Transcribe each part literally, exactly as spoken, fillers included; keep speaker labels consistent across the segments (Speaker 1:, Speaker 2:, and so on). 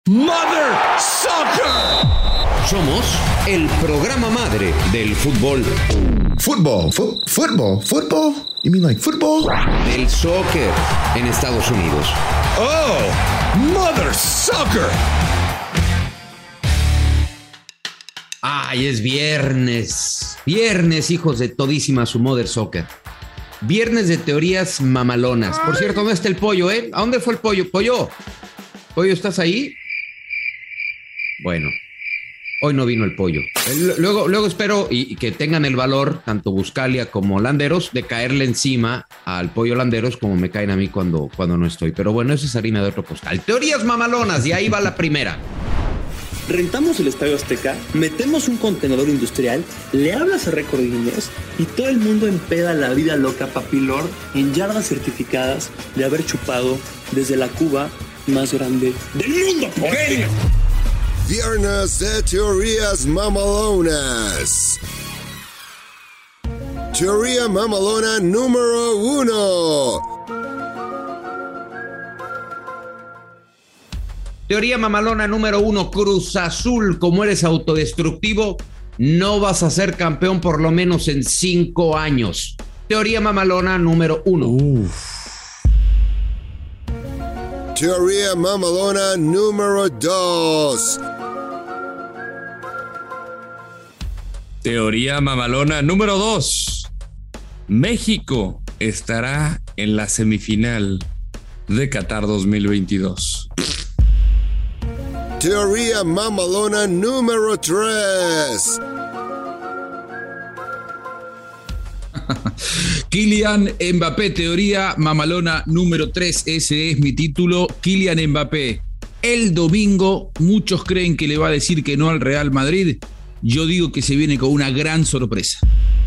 Speaker 1: Mother Soccer.
Speaker 2: Somos el programa madre del fútbol.
Speaker 3: Fútbol, fu- fútbol, fútbol. You mean like football?
Speaker 2: Del soccer en Estados Unidos.
Speaker 1: Oh, Mother Soccer.
Speaker 2: Ay, es viernes. Viernes, hijos de todísima su Mother Soccer. Viernes de teorías mamalonas. Por cierto, ¿dónde está el pollo, eh? ¿A dónde fue el pollo? Pollo. Pollo, ¿estás ahí? Bueno, hoy no vino el pollo. Luego, luego espero y, y que tengan el valor, tanto Buscalia como Landeros, de caerle encima al pollo Landeros como me caen a mí cuando, cuando no estoy. Pero bueno, eso es harina de otro costal. Teorías mamalonas, y ahí va la primera.
Speaker 4: Rentamos el Estadio Azteca, metemos un contenedor industrial, le hablas a Récord Guinness y todo el mundo empeda la vida loca Papi Lord en yardas certificadas de haber chupado desde la Cuba más grande del mundo. ¡Okay!
Speaker 5: Viernes de teorías mamalonas. Teoría mamalona número uno.
Speaker 2: Teoría mamalona número uno, Cruz Azul, como eres autodestructivo, no vas a ser campeón por lo menos en cinco años. Teoría mamalona número uno. Uf.
Speaker 5: Teoría mamalona número dos.
Speaker 1: Teoría mamalona número dos. México estará en la semifinal de Qatar dos mil veintidós.
Speaker 5: Teoría mamalona número tres.
Speaker 6: Kylian Mbappé, teoría mamalona número tres. Ese es mi título. Kylian Mbappé, el domingo, muchos creen que le va a decir que no al Real Madrid. Yo digo que se viene con una gran sorpresa.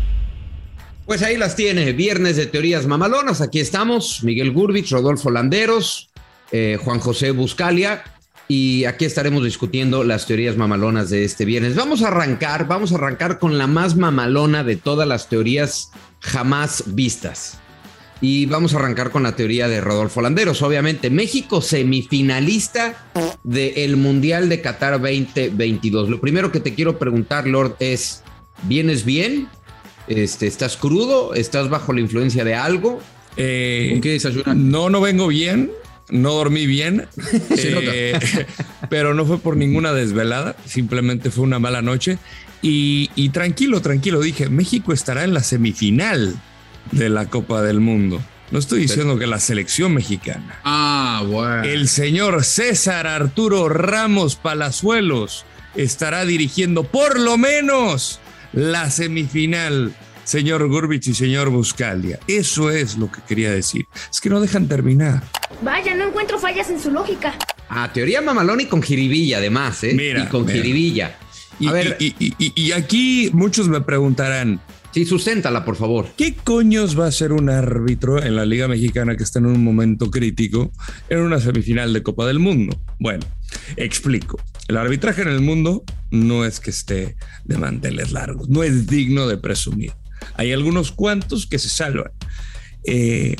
Speaker 2: Pues ahí las tiene, viernes de teorías mamalonas. Aquí estamos, Miguel Gurbich, Rodolfo Landeros, eh, Juan José Buscalia. Y aquí estaremos discutiendo las teorías mamalonas de este viernes. Vamos a arrancar, vamos a arrancar con la más mamalona de todas las teorías jamás vistas. Y vamos a arrancar con la teoría de Rodolfo Landeros. Obviamente, México semifinalista del Mundial de Qatar veinte veintidós. Lo primero que te quiero preguntar, Lord, es, ¿vienes bien? Este, ¿Estás crudo? ¿Estás bajo la influencia de algo?
Speaker 1: Eh,
Speaker 6: ¿Con qué desayunas?
Speaker 1: No, no vengo bien. No dormí bien, eh, pero no fue por ninguna desvelada, simplemente fue una mala noche. Y, y tranquilo, tranquilo, dije, México estará en la semifinal de la Copa del Mundo. No estoy diciendo que la selección mexicana.
Speaker 6: Ah, bueno.
Speaker 1: El señor César Arturo Ramos Palazuelos estará dirigiendo por lo menos la semifinal. Señor Gurbich y señor Buscalia, eso es lo que quería decir. Es que no dejan terminar.
Speaker 7: Vaya, no encuentro fallas en su lógica.
Speaker 2: Ah, teoría mamalona y con jiribilla además, ¿eh?
Speaker 1: Mira,
Speaker 2: y con
Speaker 1: mira.
Speaker 2: jiribilla.
Speaker 1: Y,
Speaker 2: A ver,
Speaker 1: y, y, y, y aquí muchos me preguntarán,
Speaker 2: sí, susténtala, por favor.
Speaker 1: ¿qué coños va a ser un árbitro en la Liga Mexicana que está en un momento crítico en una semifinal de Copa del Mundo? Bueno, explico. El arbitraje en el mundo no es que esté de manteles largos, no es digno de presumir. Hay algunos cuantos que se salvan. Eh,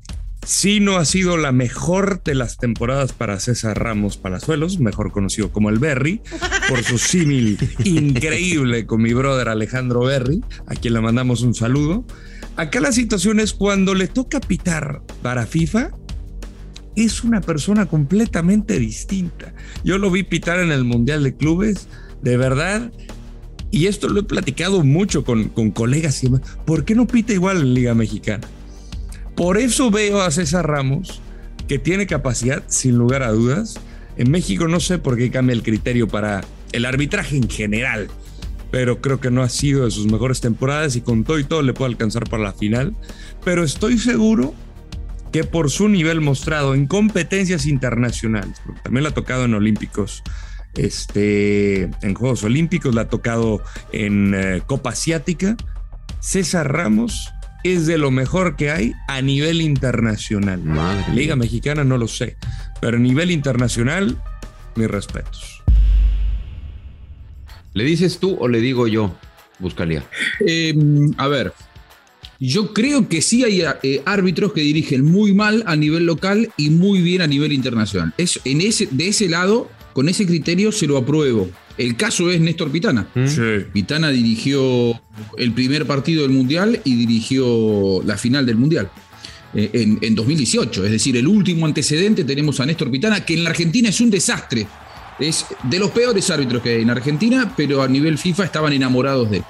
Speaker 1: sí no ha sido la mejor de las temporadas para César Ramos Palazuelos, mejor conocido como el Berry, por su símil increíble con mi brother Alejandro Berry, a quien le mandamos un saludo. Acá la situación es cuando le toca pitar para FIFA, es una persona completamente distinta. Yo lo vi pitar en el Mundial de Clubes, de verdad. Y esto lo he platicado mucho con, con colegas y demás. ¿Por qué no pita igual en Liga Mexicana? Por eso veo a César Ramos, que tiene capacidad, sin lugar a dudas. En México no sé por qué cambia el criterio para el arbitraje en general, pero creo que no ha sido de sus mejores temporadas y con todo y todo le puede alcanzar para la final. Pero estoy seguro que por su nivel mostrado en competencias internacionales, porque también le ha tocado en Olímpicos, Este, en Juegos Olímpicos, le ha tocado en eh, Copa Asiática. César Ramos es de lo mejor que hay a nivel internacional.
Speaker 2: Madre
Speaker 1: Liga
Speaker 2: mía.
Speaker 1: Mexicana no lo sé, pero a nivel internacional, mis respetos.
Speaker 2: ¿Le dices tú o le digo yo, Buscalia?
Speaker 6: Eh, a ver, yo creo que sí hay eh, árbitros que dirigen muy mal a nivel local y muy bien a nivel internacional. Es, en ese, de ese lado con ese criterio se lo apruebo. El caso es Néstor Pitana.
Speaker 1: Sí.
Speaker 6: Pitana dirigió el primer partido del Mundial y dirigió la final del Mundial eh, en, en dos mil dieciocho. Es decir, el último antecedente tenemos a Néstor Pitana, que en la Argentina es un desastre. Es de los peores árbitros que hay en Argentina, pero a nivel FIFA estaban enamorados de él.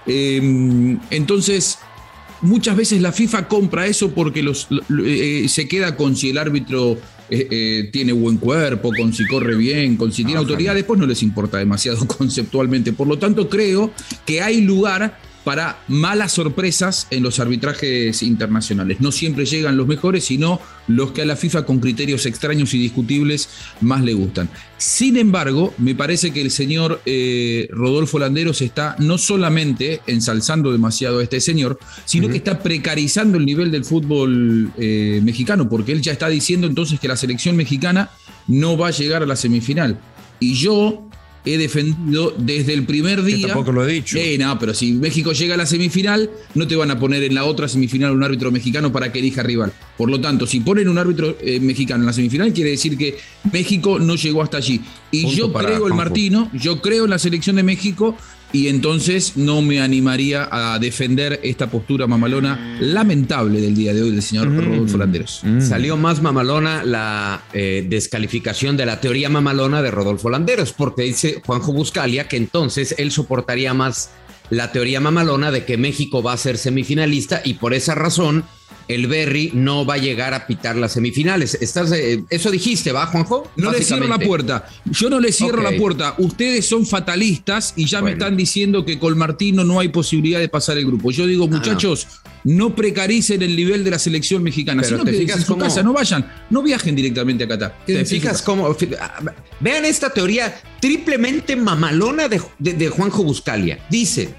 Speaker 6: Eh, entonces, muchas veces la FIFA compra eso porque los, eh, se queda con si el árbitro eh, eh, tiene buen cuerpo, con si corre bien, con si tiene autoridad, después no les importa demasiado conceptualmente. Por lo tanto, creo que hay lugar para malas sorpresas en los arbitrajes internacionales. No siempre llegan los mejores, sino los que a la FIFA con criterios extraños y discutibles más le gustan. Sin embargo, me parece que el señor eh, Rodolfo Landeros está no solamente ensalzando demasiado a este señor, sino uh-huh. que está precarizando el nivel del fútbol eh, mexicano, porque él ya está diciendo entonces que la selección mexicana no va a llegar a la semifinal. Y yo he defendido desde el primer día.
Speaker 1: Que tampoco lo he dicho.
Speaker 6: Eh, no, pero si México llega a la semifinal, no te van a poner en la otra semifinal un árbitro mexicano para que elija rival. Por lo tanto, si ponen un árbitro eh, mexicano en la semifinal, quiere decir que México no llegó hasta allí. Y Punto yo creo en Martino, yo creo en la selección de México, y entonces no me animaría a defender esta postura mamalona lamentable del día de hoy del señor mm. Rodolfo Landeros.
Speaker 2: Mm. Salió más mamalona la eh, descalificación de la teoría mamalona de Rodolfo Landeros, porque dice Juanjo Buscalia que entonces él soportaría más la teoría mamalona de que México va a ser semifinalista y por esa razón el Berry no va a llegar a pitar las semifinales. ¿Estás, eh, eso dijiste, ¿va, Juanjo?
Speaker 6: No le cierro la puerta. Yo no le cierro okay. la puerta. Ustedes son fatalistas y ya bueno. me están diciendo que con Martino no hay posibilidad de pasar el grupo. Yo digo, muchachos, ah, no. no precaricen el nivel de la selección mexicana. Pero sino te que fijas en su cómo... casa no vayan, no viajen directamente a Qatar.
Speaker 2: ¿Te fijas cómo? Vean esta teoría triplemente mamalona de, de, de Juanjo Buscalia. Dice,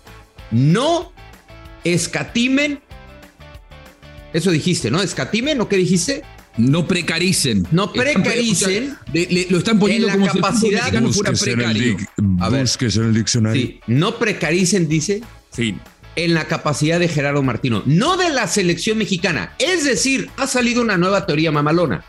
Speaker 2: no escatimen. Eso dijiste, ¿no? ¿Escatimen o qué dijiste?
Speaker 6: No precaricen.
Speaker 2: No precaricen.
Speaker 6: Están, le, le, lo están poniendo como
Speaker 2: capacidad,
Speaker 6: si el fuera precario.
Speaker 1: A ver. Busques en el diccionario.
Speaker 2: Sí, no precaricen, dice.
Speaker 1: Sí.
Speaker 2: En la capacidad de Gerardo Martino, no de la selección mexicana. Es decir, ha salido una nueva teoría mamalona.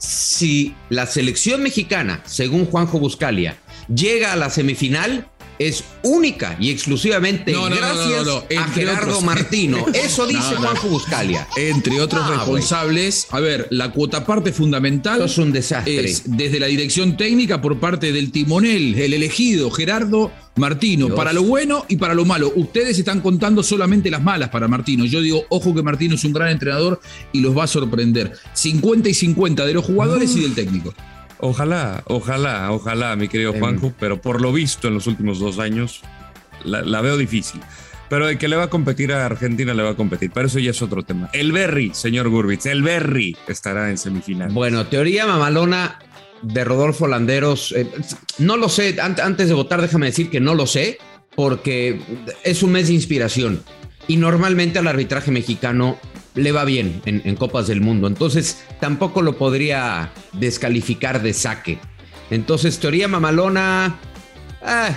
Speaker 2: Si la selección mexicana, según Juanjo Buscalia, llega a la semifinal, es única y exclusivamente no, no, gracias no, no, no, no. a Gerardo otros. Martino. Eso dice no, no. Juanjo Buscalia.
Speaker 6: Entre otros ah, responsables, wey. a ver, la cuota parte fundamental
Speaker 2: Esto es un desastre.
Speaker 6: Es desde la dirección técnica por parte del timonel, el elegido, Gerardo Martino, Dios. Para lo bueno y para lo malo. Ustedes están contando solamente las malas para Martino. Yo digo, ojo que Martino es un gran entrenador y los va a sorprender. cincuenta y cincuenta de los jugadores uh. y del técnico.
Speaker 1: Ojalá, ojalá, ojalá, mi querido Juanjo, eh. pero por lo visto en los últimos dos años la, la veo difícil. Pero el que le va a competir a Argentina le va a competir, pero eso ya es otro tema. El Berry, señor Gurbitz, el Berry estará en semifinal.
Speaker 2: Bueno, teoría mamalona de Rodolfo Landeros, eh, no lo sé, antes de votar déjame decir que no lo sé, porque es un mes de inspiración y normalmente al arbitraje mexicano le va bien en, en Copas del Mundo, entonces tampoco lo podría descalificar de saque. Entonces, teoría mamalona, ah,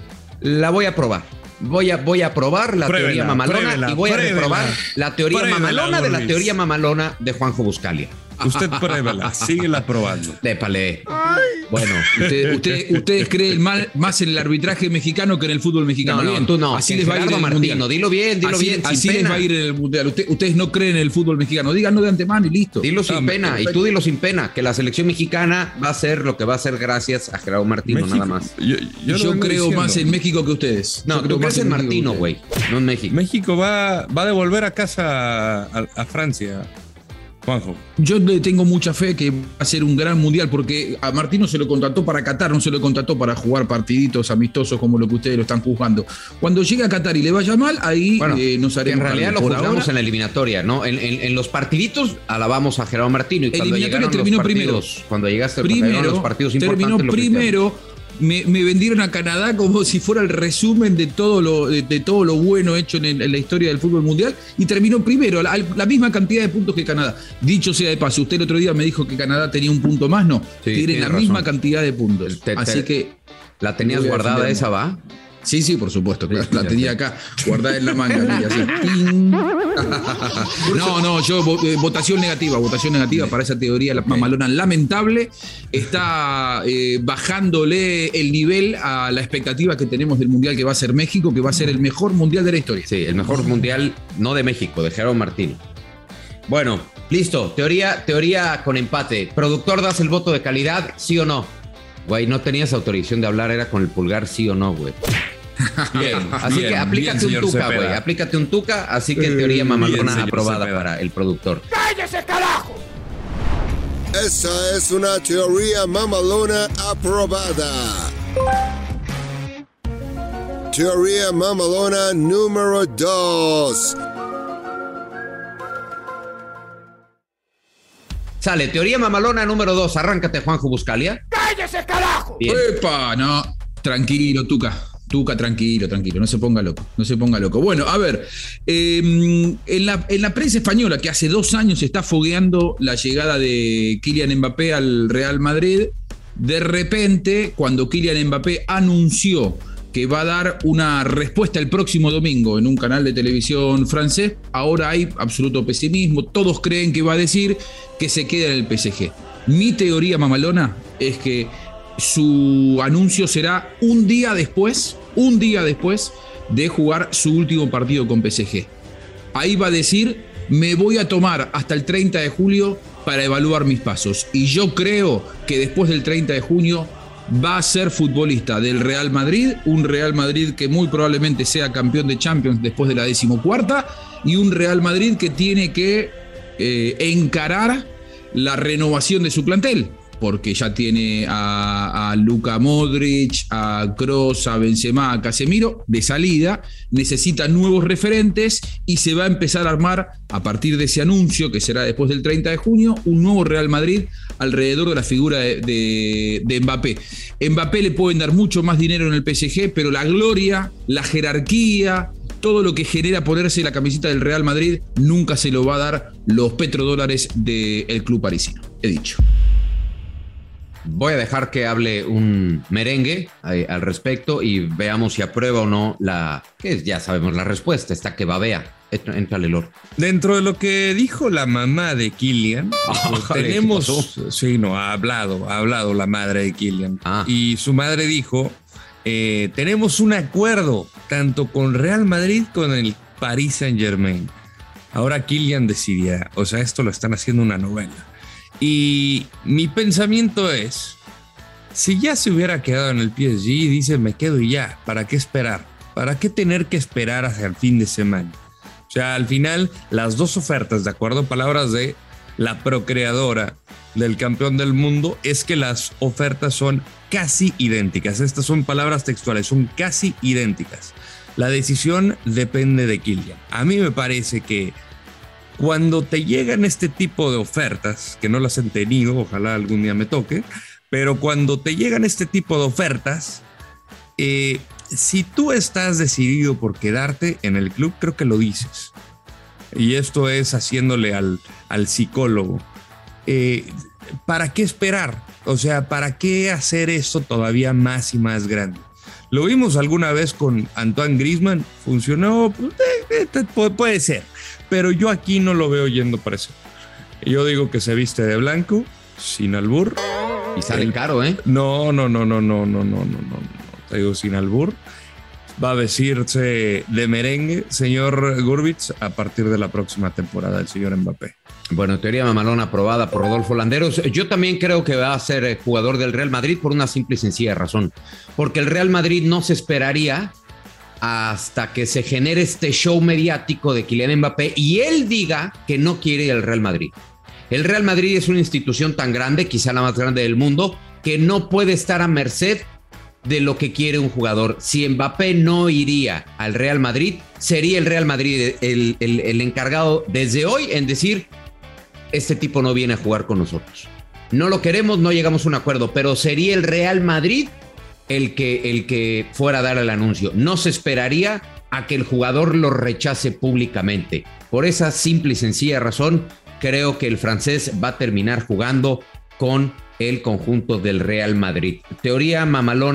Speaker 2: la voy a probar. Voy a, voy a probar la pruébela, teoría mamalona pruébela, y voy pruébela, a reprobar la teoría pruébela, mamalona Luis. de la teoría mamalona de Juanjo Buscalia.
Speaker 1: Usted pruébala, síguela probando.
Speaker 2: Dépale.
Speaker 6: Bueno, usted, usted, ustedes creen mal, más en el arbitraje mexicano que en el fútbol mexicano.
Speaker 2: No, no,
Speaker 6: bien,
Speaker 2: tú no.
Speaker 6: Así les va a ir en el
Speaker 2: Martino,
Speaker 6: mundial.
Speaker 2: Dilo bien, dilo
Speaker 6: así,
Speaker 2: bien. Sin
Speaker 6: así
Speaker 2: pena.
Speaker 6: les va a ir en el mundial. Usted, ustedes no creen en el fútbol mexicano. Díganlo de antemano y listo.
Speaker 2: Dilo sin
Speaker 6: ah,
Speaker 2: pena. Perfecto. Y tú dilo sin pena. Que la selección mexicana va a ser lo que va a ser gracias a Gerardo Martino,
Speaker 1: México,
Speaker 2: nada más.
Speaker 1: Yo, yo,
Speaker 6: yo creo
Speaker 1: diciendo.
Speaker 6: más en México que ustedes.
Speaker 2: No,
Speaker 6: yo
Speaker 2: tú crees en Martino, güey. No en México.
Speaker 1: México va, va a devolver a casa a, a Francia. Juanjo.
Speaker 6: Yo le tengo mucha fe que va a ser un gran mundial porque a Martino se lo contrató para Qatar, no se lo contrató para jugar partiditos amistosos como lo que ustedes lo están juzgando. Cuando llegue a Qatar y le vaya mal, ahí bueno, eh, nos haremos.
Speaker 2: En realidad lo juzgamos ahora en la eliminatoria, ¿no? En, en, en los partiditos alabamos a Gerardo Martino y cuando llegaron
Speaker 6: terminó
Speaker 2: los partidos,
Speaker 6: primero.
Speaker 2: Cuando llegaste
Speaker 6: primero,
Speaker 2: cuando los partidos
Speaker 6: terminó
Speaker 2: importantes
Speaker 6: primero. Me, me vendieron a Canadá como si fuera el resumen de todo lo, de, de todo lo bueno hecho en, el, en la historia del fútbol mundial y terminó primero, la, la misma cantidad de puntos que Canadá. Dicho sea de paso, usted el otro día me dijo que Canadá tenía un punto más, no, sí, tiene la razón. misma cantidad de puntos. Te, te, Así que...
Speaker 2: ¿La tenías guardada esa, va?
Speaker 6: Sí, sí, por supuesto. Claro, la tenía acá guardada en la manga. Mira, así, ¡ting! No, no, yo votación negativa, votación negativa para esa teoría. La mamalona lamentable está eh, bajándole el nivel a la expectativa que tenemos del mundial que va a ser México, que va a ser el mejor mundial de la historia.
Speaker 2: Sí, el mejor mundial, no de México, de Gerardo Martino. Bueno, listo. Teoría, teoría con empate. ¿Productor, das el voto de calidad, sí o no? Güey, no tenías autorización de hablar, era con el pulgar sí o no, güey. Bien, así bien, que aplícate bien, un tuca, güey. Aplícate un tuca, así que teoría mamalona bien, aprobada Cepeda. Para el productor.
Speaker 5: ¡Cállese, carajo! Esa es una teoría mamalona aprobada. Teoría mamalona número dos.
Speaker 2: Sale, teoría mamalona número dos. Arráncate, Juanjo Buscalia.
Speaker 5: ¡Cállese, carajo!
Speaker 6: Bien. ¡Epa! No, tranquilo, tuca. Tuca, tranquilo, tranquilo, no se ponga loco, no se ponga loco. Bueno, a ver, eh, en, la, en la prensa española, que hace dos años se está fogueando la llegada de Kylian Mbappé al Real Madrid, de repente, cuando Kylian Mbappé anunció que va a dar una respuesta el próximo domingo en un canal de televisión francés, ahora hay absoluto pesimismo, todos creen que va a decir que se queda en el P S G. Mi teoría mamalona es que su anuncio será un día después, un día después de jugar su último partido con P S G. Ahí va a decir, me voy a tomar hasta el treinta de julio para evaluar mis pasos. Y yo creo que después del treinta de junio va a ser futbolista del Real Madrid, un Real Madrid que muy probablemente sea campeón de Champions después de la decimocuarta, y un Real Madrid que tiene que eh, encarar la renovación de su plantel, porque ya tiene a, a Luka Modric, a Kroos, a Benzema, a Casemiro de salida, necesita nuevos referentes y se va a empezar a armar a partir de ese anuncio, que será después del treinta de junio, un nuevo Real Madrid alrededor de la figura de, de, de Mbappé. Mbappé le pueden dar mucho más dinero en el P S G, pero la gloria, la jerarquía, todo lo que genera ponerse la camiseta del Real Madrid, nunca se lo va a dar los petrodólares del club parisino. He dicho.
Speaker 2: Voy a dejar que hable un merengue eh, al respecto y veamos si aprueba o no la... que ya sabemos la respuesta, está que babea. Éntrale, Lord.
Speaker 1: Dentro de lo que dijo la mamá de Kylian, oh, pues tenemos... Sí, no, ha hablado, ha hablado la madre de Kylian. Ah. Y su madre dijo, eh, tenemos un acuerdo tanto con Real Madrid como con el Paris Saint-Germain. Ahora Kylian decidirá. O sea, esto lo están haciendo una novela. Y mi pensamiento es, si ya se hubiera quedado en el P S G, dice, me quedo y ya, ¿para qué esperar? ¿Para qué tener que esperar hasta el fin de semana? O sea, al final, las dos ofertas, de acuerdo a palabras de la procreadora del campeón del mundo, es que las ofertas son casi idénticas. Estas son palabras textuales, son casi idénticas. La decisión depende de Kylian. A mí me parece que cuando te llegan este tipo de ofertas, que no las he tenido, ojalá algún día me toque, pero cuando te llegan este tipo de ofertas, eh, si tú estás decidido por quedarte en el club, creo que lo dices. Y esto es haciéndole al, al psicólogo. Eh, ¿Para qué esperar? O sea, ¿para qué hacer esto todavía más y más grande? Lo vimos alguna vez con Antoine Griezmann, funcionó, eh, eh, puede ser, pero yo aquí no lo veo yendo para eso. Yo digo que se viste de blanco, sin albur.
Speaker 2: Y sale el, caro, ¿eh?
Speaker 1: No, no, no, no, no, no, no, no, no, te digo sin albur. Va a vestirse de merengue, señor Gurbitz, a partir de la próxima temporada, el señor Mbappé.
Speaker 2: Bueno, teoría mamalona aprobada por Rodolfo Landeros. Yo también creo que va a ser jugador del Real Madrid por una simple y sencilla razón. Porque el Real Madrid no se esperaría hasta que se genere este show mediático de Kylian Mbappé y él diga que no quiere ir al Real Madrid. El Real Madrid es una institución tan grande, quizá la más grande del mundo, que no puede estar a merced de lo que quiere un jugador. Si Mbappé no iría al Real Madrid, sería el Real Madrid el, el, el encargado desde hoy en decir, este tipo no viene a jugar con nosotros. No lo queremos, no llegamos a un acuerdo, pero sería el Real Madrid el que, el que fuera a dar el anuncio. No se esperaría a que el jugador lo rechace públicamente. Por esa simple y sencilla razón, creo que el francés va a terminar jugando con el conjunto del Real Madrid. Teoría mamalona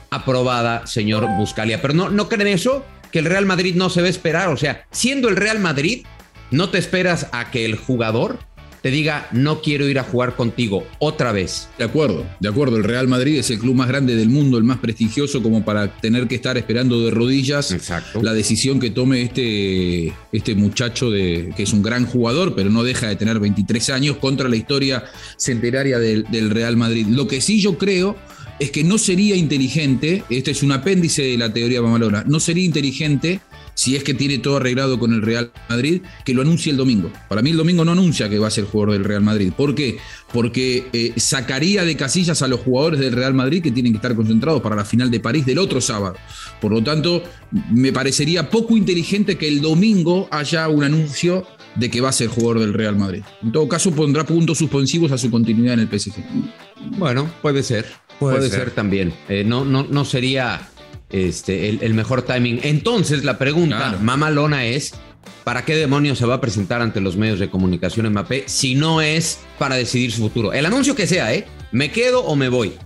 Speaker 2: aprobada, señor Buscalia. Pero no, no creen eso, que el Real Madrid no se va a esperar. O sea, siendo el Real Madrid, no te esperas a que el jugador te diga, no quiero ir a jugar contigo otra vez.
Speaker 6: De acuerdo, de acuerdo. El Real Madrid es el club más grande del mundo, el más prestigioso, como para tener que estar esperando de rodillas. Exacto. La decisión que tome este, este muchacho, de, que es un gran jugador, pero no deja de tener veintitrés años, contra la historia centenaria del, del Real Madrid. Lo que sí yo creo es que no sería inteligente, este es un apéndice de la teoría mamalona, no sería inteligente, si es que tiene todo arreglado con el Real Madrid, que lo anuncie el domingo. Para mí el domingo no anuncia que va a ser jugador del Real Madrid. ¿Por qué? Porque eh, sacaría de casillas a los jugadores del Real Madrid que tienen que estar concentrados para la final de París del otro sábado. Por lo tanto, me parecería poco inteligente que el domingo haya un anuncio de que va a ser jugador del Real Madrid. En todo caso, pondrá puntos suspensivos a su continuidad en el P S G.
Speaker 2: Bueno, puede ser. Puede, puede ser. ser también. Eh, no, no, no sería... Este, el, el mejor timing. Entonces la pregunta, claro, mamalona, es ¿para qué demonios se va a presentar ante los medios de comunicación Mbappé si no es para decidir su futuro? El anuncio que sea, ¿eh? ¿Me quedo o me voy?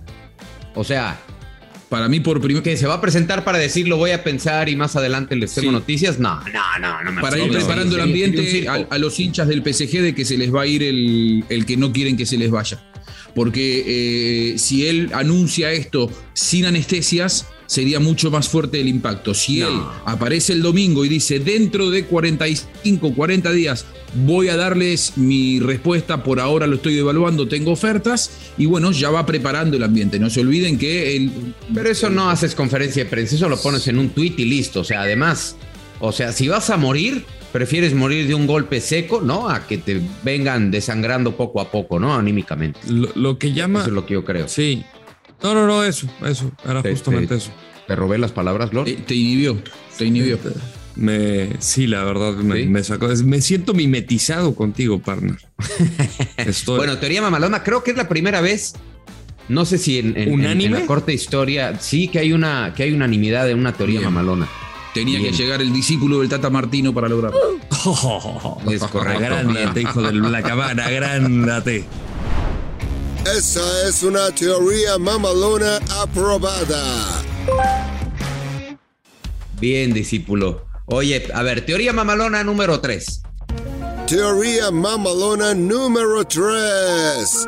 Speaker 2: O sea,
Speaker 6: para mí por primero
Speaker 2: que se va a presentar para decir lo voy a pensar y más adelante les tengo sí. noticias. No, no, no, no me
Speaker 6: Para ir preparando el ambiente a, a los hinchas del P S G de que se les va a ir el, el que no quieren que se les vaya. Porque eh, si él anuncia esto sin anestesias, sería mucho más fuerte el impacto. Si no. él aparece el domingo y dice, dentro de cuarenta y cinco, cuarenta días, voy a darles mi respuesta, por ahora lo estoy evaluando, tengo ofertas, y bueno, ya va preparando el ambiente. No se olviden que... El,
Speaker 2: Pero eso no haces conferencia de prensa, eso lo pones en un tuit y listo. O sea, además, o sea, si vas a morir, prefieres morir de un golpe seco, ¿no? A que te vengan desangrando poco a poco, ¿no? Anímicamente.
Speaker 1: Lo, lo que llama...
Speaker 2: Eso es lo que yo creo.
Speaker 1: Sí. No, no, no, eso, eso, era te, justamente
Speaker 2: te,
Speaker 1: eso.
Speaker 2: ¿Te robé las palabras, Lord?
Speaker 6: Te, te inhibió, te inhibió.
Speaker 1: Me, sí, la verdad, me, ¿Sí? me sacó. Me siento mimetizado contigo, partner.
Speaker 2: Estoy... Bueno, teoría mamalona, creo que es la primera vez, no sé si en, en, en, en la corta historia, sí que hay una, que hay unanimidad de una teoría Bien. mamalona.
Speaker 6: Tenía Bien. que llegar el discípulo del Tata Martino para lograrlo.
Speaker 1: Oh, es correcto. Agrándate, hijo de la cabana, agrándate.
Speaker 5: Esa es una teoría mamalona aprobada.
Speaker 2: Bien, discípulo. Oye, a ver, teoría mamalona número tres.
Speaker 5: Teoría mamalona número tres.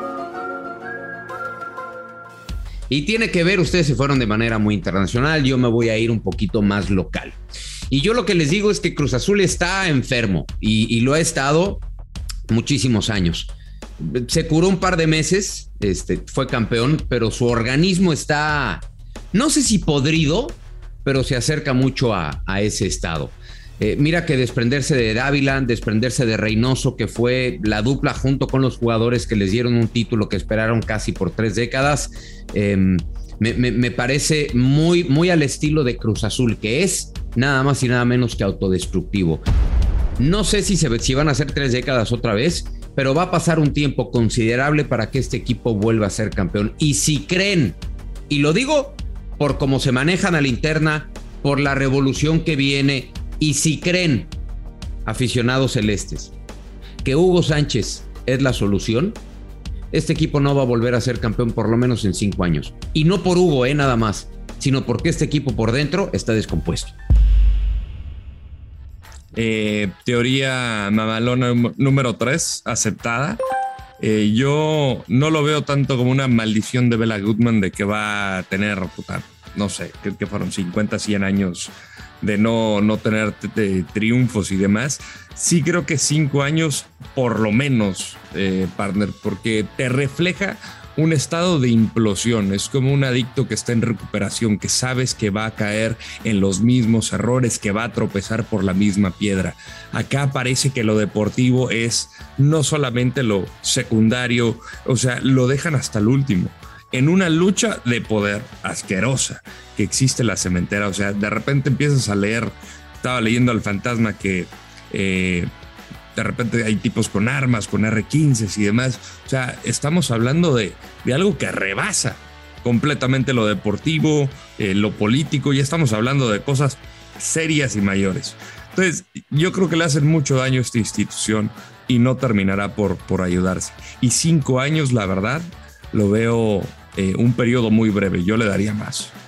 Speaker 2: Y tiene que ver, ustedes se fueron de manera muy internacional, yo me voy a ir un poquito más local. Y yo lo que les digo es que Cruz Azul está enfermo y, y lo ha estado muchísimos años. Se curó un par de meses, este, fue campeón, pero su organismo está, no sé si podrido, pero se acerca mucho a, a ese estado. Eh, mira que desprenderse de Dávila, desprenderse de Reynoso, que fue la dupla junto con los jugadores que les dieron un título que esperaron casi por tres décadas, eh, me, me, me parece muy, muy al estilo de Cruz Azul, que es nada más y nada menos que autodestructivo. No sé si, se, si van a ser tres décadas otra vez, pero va a pasar un tiempo considerable para que este equipo vuelva a ser campeón. Y si creen, y lo digo por cómo se manejan a la interna, por la revolución que viene, y si creen, aficionados celestes, que Hugo Sánchez es la solución, este equipo no va a volver a ser campeón por lo menos en cinco años. Y no por Hugo, eh, nada más, sino porque este equipo por dentro está descompuesto.
Speaker 1: Eh, teoría mamalona número tres, aceptada. Eh, yo no lo veo tanto como una maldición de Bela Goodman de que va a tener, puta, no sé, creo que fueron cincuenta, cien años de no, no tener de triunfos y demás. Sí creo que cinco años por lo menos, eh, partner, porque te refleja un estado de implosión. Es como un adicto que está en recuperación, que sabes que va a caer en los mismos errores, que va a tropezar por la misma piedra. Acá parece que lo deportivo es no solamente lo secundario, o sea, lo dejan hasta el último. En una lucha de poder asquerosa que existe en la cementera, o sea, de repente empiezas a leer, estaba leyendo al fantasma que eh, de repente hay tipos con armas, con erre quince y demás. O sea, estamos hablando de, de algo que rebasa completamente lo deportivo, eh, lo político, ya estamos hablando de cosas serias y mayores. Entonces, yo creo que le hacen mucho daño a esta institución y no terminará por, por ayudarse. Y cinco años, la verdad, lo veo eh, un periodo muy breve. Yo le daría más.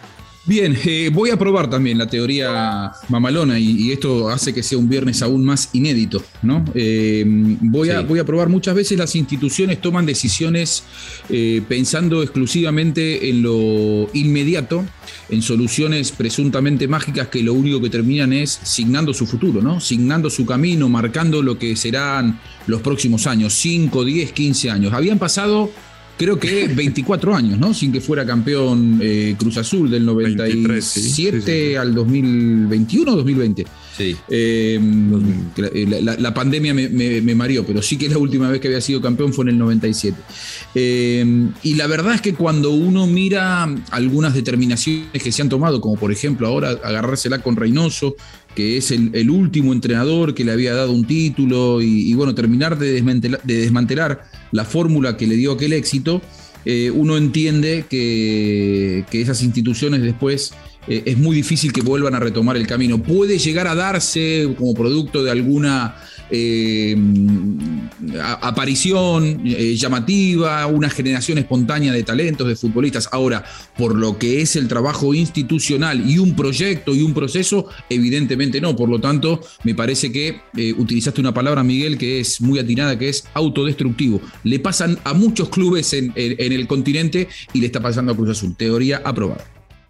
Speaker 6: Bien, eh, voy a probar también la teoría mamalona y, y esto hace que sea un viernes aún más inédito, ¿no? Eh, voy, a,
Speaker 2: Sí.
Speaker 6: voy a probar. Muchas veces las instituciones toman decisiones eh, pensando exclusivamente en lo inmediato, en soluciones presuntamente mágicas que lo único que terminan es signando su futuro, ¿no? Signando su camino, marcando lo que serán los próximos años, cinco, diez, quince años. Habían pasado... Creo que veinticuatro años, ¿no? Sin que fuera campeón eh, Cruz Azul del noventa y siete
Speaker 1: veintitrés, sí, sí, sí.
Speaker 6: al dos mil veintiuno o dos mil veinte.
Speaker 2: Sí.
Speaker 6: Eh, la, la, la pandemia me, me, me mareó, pero sí que la última vez que había sido campeón fue en el noventa y siete. Eh, y la verdad es que cuando uno mira algunas determinaciones que se han tomado, como por ejemplo ahora agarrársela con Reynoso, que es el, el último entrenador que le había dado un título, y, y bueno, terminar de desmantelar, de desmantelar la fórmula que le dio aquel éxito, eh, uno entiende que, que esas instituciones después eh, es muy difícil que vuelvan a retomar el camino. Puede llegar a darse como producto de alguna eh, a, aparición eh, llamativa, una generación espontánea de talentos, de futbolistas. Ahora, por lo que es el trabajo institucional y un proyecto y un proceso, evidentemente no. Por lo tanto, me parece que eh, utilizaste una palabra, Miguel, que es muy atinada, que es autodestructivo. Le pasan a muchos clubes en, en, en el continente y le está pasando a Cruz Azul. Teoría aprobada.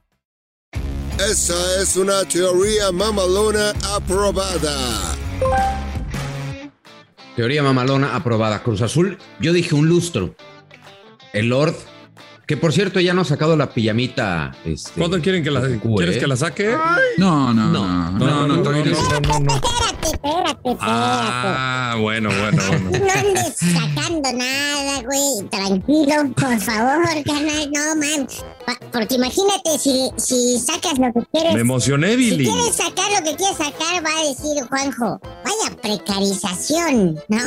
Speaker 5: Esa es una teoría mamalona aprobada.
Speaker 2: Teoría mamalona aprobada. Cruz Azul, yo dije un lustro. El Lord, que por cierto ya no ha sacado la pijamita. Este,
Speaker 1: ¿Cuándo quieren que la, ¿quieres que la saque?
Speaker 6: No, no, no, no, no, no, no, no, no, no, no.
Speaker 8: Espérate, espérate, espérate.
Speaker 1: Ah, bueno, bueno, bueno.
Speaker 8: No andes sacando nada, güey. Tranquilo, por favor, carnal. No, man. Pa- porque imagínate, si, si sacas lo que quieres.
Speaker 1: Me emocioné,
Speaker 8: Si
Speaker 1: Billy.
Speaker 8: quieres sacar lo que quieres sacar, va a decir Juanjo, vaya precarización, ¿no?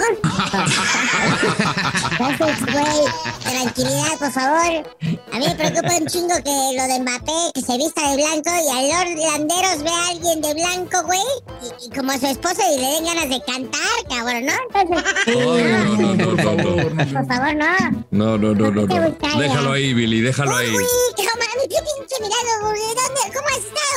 Speaker 8: Entonces, güey, tranquilidad, por favor. A mí me preocupa un chingo que lo de Mbappé, que se vista de blanco y al Lord Landeros ve a alguien de blanco, güey, y, y como a su esposa y le den ganas de cantar, cabrón, ¿no? Entonces,
Speaker 1: Ay, no, no, no, no, no.
Speaker 8: por favor, no.
Speaker 1: No, no, no, no,
Speaker 8: te
Speaker 1: no.
Speaker 8: gustaría.
Speaker 1: Déjalo ahí, Billy, déjalo ahí.
Speaker 8: Uy, qué mami, qué pinche mirado, güey. ¿Dónde? ¿Cómo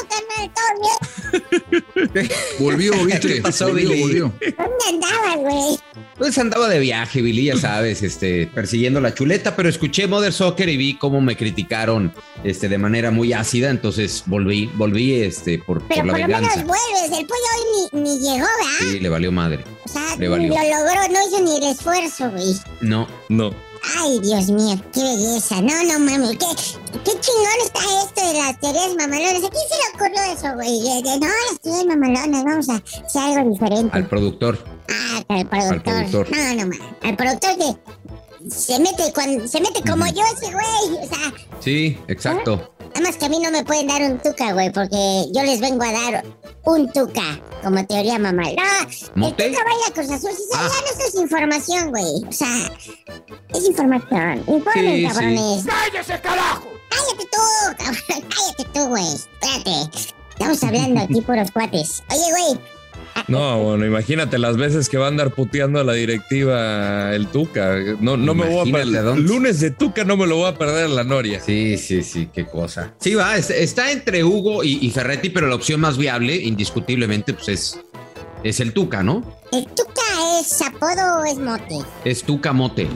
Speaker 8: has estado, carnal? ¿Todo bien?
Speaker 6: Volvió, ¿viste?
Speaker 2: ¿Qué pasó,
Speaker 6: volvió,
Speaker 2: Billy?
Speaker 6: volvió.
Speaker 8: ¿Dónde andabas, güey?
Speaker 2: Pues andaba de viaje, Billy, ya sabes, este, persiguiendo la chuleta, pero escuché Mother Soccer y vi cómo me criticaron este, de manera muy ácida, entonces volví, volví este, por,
Speaker 8: Pero
Speaker 2: por la
Speaker 8: por lo
Speaker 2: venganza.
Speaker 8: menos vuelves. El pollo hoy ni, ni llegó, ¿verdad?
Speaker 2: Sí, le valió madre.
Speaker 8: O sea,
Speaker 2: le
Speaker 8: lo
Speaker 2: valió.
Speaker 8: logró, no hizo ni el esfuerzo, güey.
Speaker 2: No,
Speaker 1: No.
Speaker 8: Ay, Dios mío, qué belleza. No, no mames, qué, qué chingón está esto de las teorías mamalonas. ¿A quién se le ocurrió eso, güey? De- de- No, las teorías mamalonas, vamos a hacer algo diferente.
Speaker 2: al productor.
Speaker 8: Ah, al productor.
Speaker 2: Al productor.
Speaker 8: No, no mames. Al productor que se mete cuando se mete como yo ese güey. O sea,
Speaker 2: Sí, exacto.
Speaker 8: nada más que a mí no me pueden dar un tuca, güey, porque yo les vengo a dar un tuca, como teoría mamá. No,
Speaker 2: ¿Mote?
Speaker 8: el tuca va a ir a Cruz Azul. Si
Speaker 2: Ah.
Speaker 8: ya no es información, güey. O sea, es información. Informen,
Speaker 2: Sí,
Speaker 8: cabrones. ¡Cállese, carajo! ¡Cállate tú, cabrón! ¡Cállate tú, güey! Espérate. Estamos hablando aquí puros cuates. Oye, güey.
Speaker 1: No, bueno, imagínate las veces que va a andar puteando a la directiva el Tuca. No, no me voy a
Speaker 2: Imagínate
Speaker 1: perder.
Speaker 2: a dónde-
Speaker 1: Lunes de Tuca no me lo voy a perder en la Noria.
Speaker 2: Sí, sí, sí, qué cosa. Sí, va, es- está entre Hugo y, y Ferretti, pero la opción más viable, indiscutiblemente, pues es, es el Tuca, ¿no?
Speaker 8: ¿El tuca es apodo o es mote?
Speaker 2: Es Tuca Mote.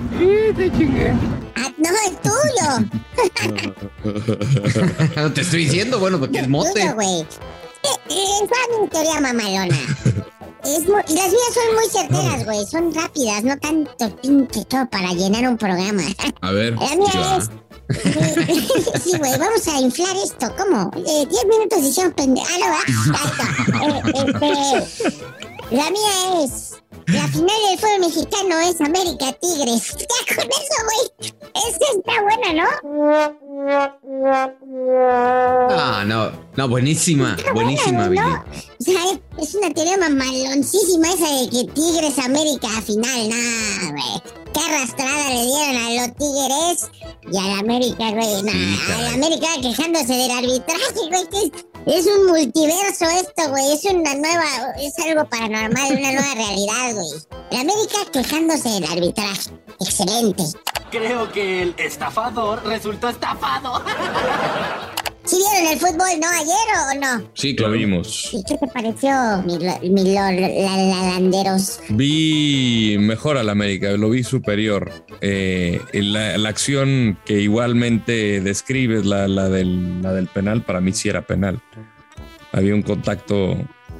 Speaker 8: Ah, no, es tuyo.
Speaker 2: Te estoy diciendo, bueno, porque es mote.
Speaker 8: Tuyo, güey. Eh, eh, Esa mi teoría mamalona. Es muy- y las mías son muy certeras, güey. Son rápidas, no tanto pinche todo para llenar un programa.
Speaker 6: A ver.
Speaker 8: La mía
Speaker 6: ya.
Speaker 8: es. Sí, güey, vamos a inflar esto. ¿Cómo? Eh, diez minutos hicieron pendejo. Ah, no, va. Eh, este, la mía es. La final del fútbol mexicano es América Tigres. Ya con eso, güey. Esa está buena, ¿no?
Speaker 2: Ah, no, no, buenísima, buenísima,
Speaker 8: ¿no?
Speaker 2: Billy.
Speaker 8: O sea, es, es una teoría mamaloncísima esa de que Tigres América a final. Nah, güey. Qué arrastrada le dieron a los Tigres y a la América, güey. Nah,
Speaker 2: Sí,
Speaker 8: a la
Speaker 2: caray.
Speaker 8: América quejándose del arbitraje, güey. Que es, es un multiverso esto, güey. Es una nueva, es algo paranormal, una nueva realidad, güey. La América quejándose del arbitraje. Excelente.
Speaker 9: Creo que el estafador resultó estafado.
Speaker 8: ¿Sí vieron ¿Vieron el fútbol, no, ayer o no?
Speaker 6: Sí,
Speaker 1: Lo
Speaker 6: claro.
Speaker 1: vimos.
Speaker 8: ¿Y qué te pareció, mi, mi lord, la, la, landeros?
Speaker 1: Vi mejor al América, lo vi superior. Eh, la, la acción que igualmente describes, la, la, del, la del penal, para mí sí era penal. Había un contacto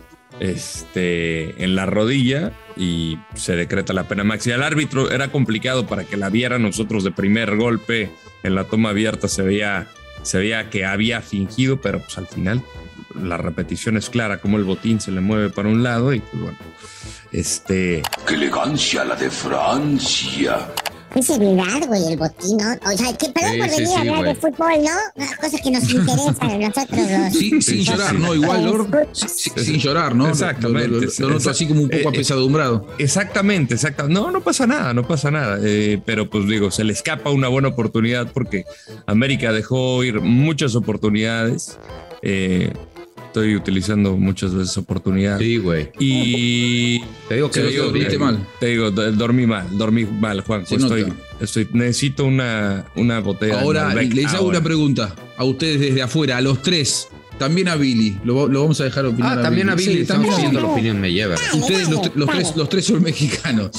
Speaker 1: este, en la rodilla y se decreta la pena máxima. El árbitro era complicado para que la viera nosotros de primer golpe. En la toma abierta se veía, se veía que había fingido, pero pues al final la repetición es clara, como el botín se le mueve para un lado y pues bueno, este...
Speaker 9: ¡Qué elegancia la de Francia!
Speaker 8: Qué seriedad, güey, el botín, ¿no? O sea, que, perdón
Speaker 2: Sí,
Speaker 8: por
Speaker 2: sí,
Speaker 8: venir
Speaker 2: sí,
Speaker 8: a hablar
Speaker 2: güey.
Speaker 8: de fútbol, ¿no? Una cosa que nos interesa a nosotros los...
Speaker 6: Sí, sin llorar, ¿no? Igual, Lord. Sí, sí, sin llorar, ¿no?
Speaker 1: Exactamente.
Speaker 6: Lo, lo- lo noto así como un poco
Speaker 1: Eh, eh,
Speaker 6: apesadumbrado.
Speaker 1: Exactamente, exactamente. No, no pasa nada, no pasa nada. Eh, pero pues digo, se le escapa una buena oportunidad porque América dejó ir muchas oportunidades. Eh, estoy utilizando muchas veces oportunidades.
Speaker 2: Sí, güey.
Speaker 1: Y
Speaker 2: Te digo que
Speaker 6: Se
Speaker 2: no
Speaker 6: lo digo,
Speaker 2: estoy
Speaker 6: viste
Speaker 2: bien.
Speaker 6: mal.
Speaker 1: te digo, d- dormí mal, dormí mal, Juan.
Speaker 6: Se
Speaker 1: Estoy,
Speaker 6: nota.
Speaker 1: estoy, necesito una, una botella de
Speaker 6: Ahora,
Speaker 1: Malbec
Speaker 6: les hago
Speaker 1: ahora.
Speaker 6: una pregunta a ustedes desde afuera, a los tres. También a Billy. Lo, lo vamos a dejar opinar.
Speaker 2: Ah, también a Billy.
Speaker 6: Sí,
Speaker 2: Estamos
Speaker 6: también.
Speaker 2: siguiendo la opinión, me lleva.
Speaker 6: Ustedes, los, los tres, los tres son mexicanos.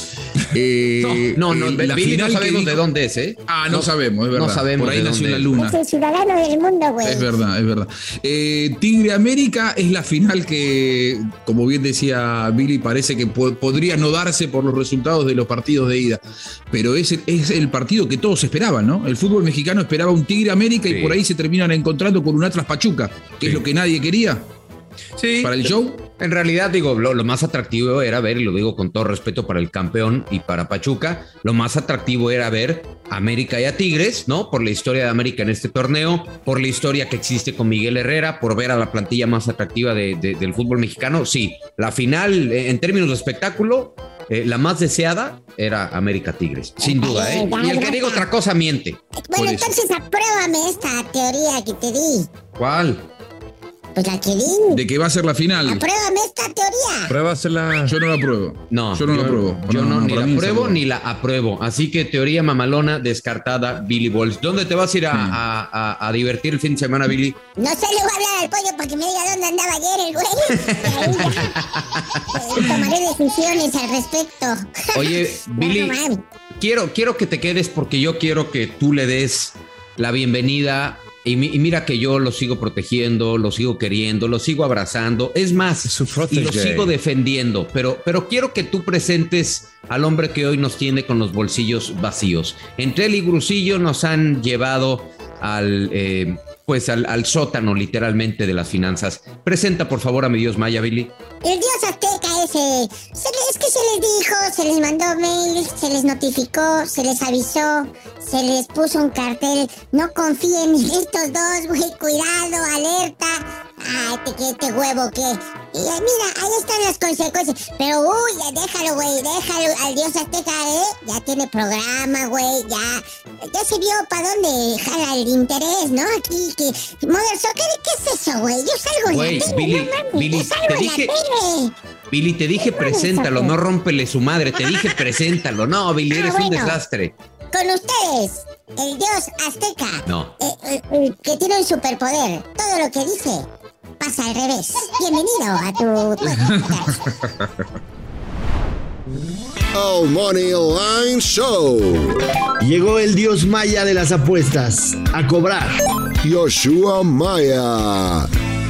Speaker 6: Eh,
Speaker 2: No, no,
Speaker 6: eh,
Speaker 2: no Billy no
Speaker 6: que
Speaker 2: sabemos
Speaker 6: dijo-
Speaker 2: de dónde es, ¿eh?
Speaker 6: Ah, no, sabemos, es verdad.
Speaker 2: no sabemos
Speaker 6: Por ahí
Speaker 2: de
Speaker 6: nació en
Speaker 2: dónde
Speaker 6: la
Speaker 2: es.
Speaker 6: luna.
Speaker 8: Es el ciudadano del mundo, güey.
Speaker 6: Es verdad, es verdad. Eh, Tigre América es la final que, como bien decía Billy, parece que po- podría no darse por los resultados de los partidos de ida. Pero es, es el partido que todos esperaban, ¿no? El fútbol mexicano esperaba un Tigre América
Speaker 2: Sí.
Speaker 6: y por ahí se terminan encontrando con un Atlas Pachuca, que es lo que nadie quería
Speaker 2: Sí.
Speaker 6: para el show.
Speaker 2: En realidad, digo, lo, lo más atractivo era ver, y lo digo con todo respeto para el campeón y para Pachuca, lo más atractivo era ver a América y a Tigres, ¿no? Por la historia de América en este torneo, por la historia que existe con Miguel Herrera, por ver a la plantilla más atractiva de- de- del fútbol mexicano. Sí, la final, eh, en términos de espectáculo, eh, la más deseada era América Tigres, sin duda, ¿eh? Y el que diga otra cosa miente.
Speaker 8: Bueno,
Speaker 6: Por eso.
Speaker 8: entonces apruébame esta teoría que te di.
Speaker 2: ¿Cuál?
Speaker 8: Pues la que di.
Speaker 6: De que va a ser la final.
Speaker 8: Apruébame esta teoría.
Speaker 1: Pruébasela.
Speaker 6: Yo no la apruebo.
Speaker 2: No,
Speaker 6: yo no la apruebo.
Speaker 2: Yo no, ni
Speaker 6: para
Speaker 2: la
Speaker 6: mí es
Speaker 2: apruebo
Speaker 6: algo-
Speaker 2: ni la apruebo. Así que teoría mamalona descartada, Billy Balls. ¿Dónde te vas a ir a,
Speaker 6: Mm.
Speaker 2: a- a- a divertir el fin de semana, Billy?
Speaker 8: No sé, le voy a hablar al pollo para que me diga dónde andaba ayer el güey. Y ahí ya, eh, tomaré decisiones al respecto.
Speaker 2: Oye, Billy,
Speaker 8: No, mames.
Speaker 2: quiero, quiero que te quedes porque yo quiero que tú le des la bienvenida. Y, mi- y mira que yo lo sigo protegiendo, lo sigo queriendo, lo sigo abrazando. Es más,
Speaker 1: Su
Speaker 2: y
Speaker 1: protege.
Speaker 2: lo sigo defendiendo. Pero, pero quiero que tú presentes al hombre que hoy nos tiene con los bolsillos vacíos. Entre él y Grusillo nos han llevado al, eh, pues al, al sótano, literalmente, de las finanzas. Presenta, por favor, a mi Dios Maya, Billy.
Speaker 8: El dios azteca ese, se les- es que se les dijo, se les mandó mail, se les notificó, se les avisó, se les puso un cartel. No confíen en estos dos, güey, cuidado, alerta. Ay, te, qué, qué huevo, qué. Y eh, mira, ahí están las consecuencias. Pero, uy, ya déjalo, güey, déjalo al dios azteca, ¿eh? Ya tiene programa, güey, ya. Ya se vio para dónde jala el interés, ¿no? Aquí, que... Mother Soccer, ¿qué es eso, güey? Yo salgo en
Speaker 2: Güey,
Speaker 8: la tele,
Speaker 2: Billy,
Speaker 8: no mames,
Speaker 2: Billy,
Speaker 8: yo salgo
Speaker 2: te
Speaker 8: en
Speaker 2: dije-
Speaker 8: la tele.
Speaker 2: Billy, te dije preséntalo, no rómpele su madre. Te dije preséntalo. No, Billy,
Speaker 8: Ah,
Speaker 2: eres un
Speaker 8: bueno.
Speaker 2: desastre.
Speaker 8: Con ustedes, el dios azteca,
Speaker 2: No.
Speaker 8: eh, eh, eh, que tiene un superpoder. Todo lo que dice pasa al revés. Bienvenido a tu podcast.
Speaker 5: Oh, Money Line Show.
Speaker 10: Llegó el dios maya de las apuestas a cobrar.
Speaker 5: Yoshua Maya.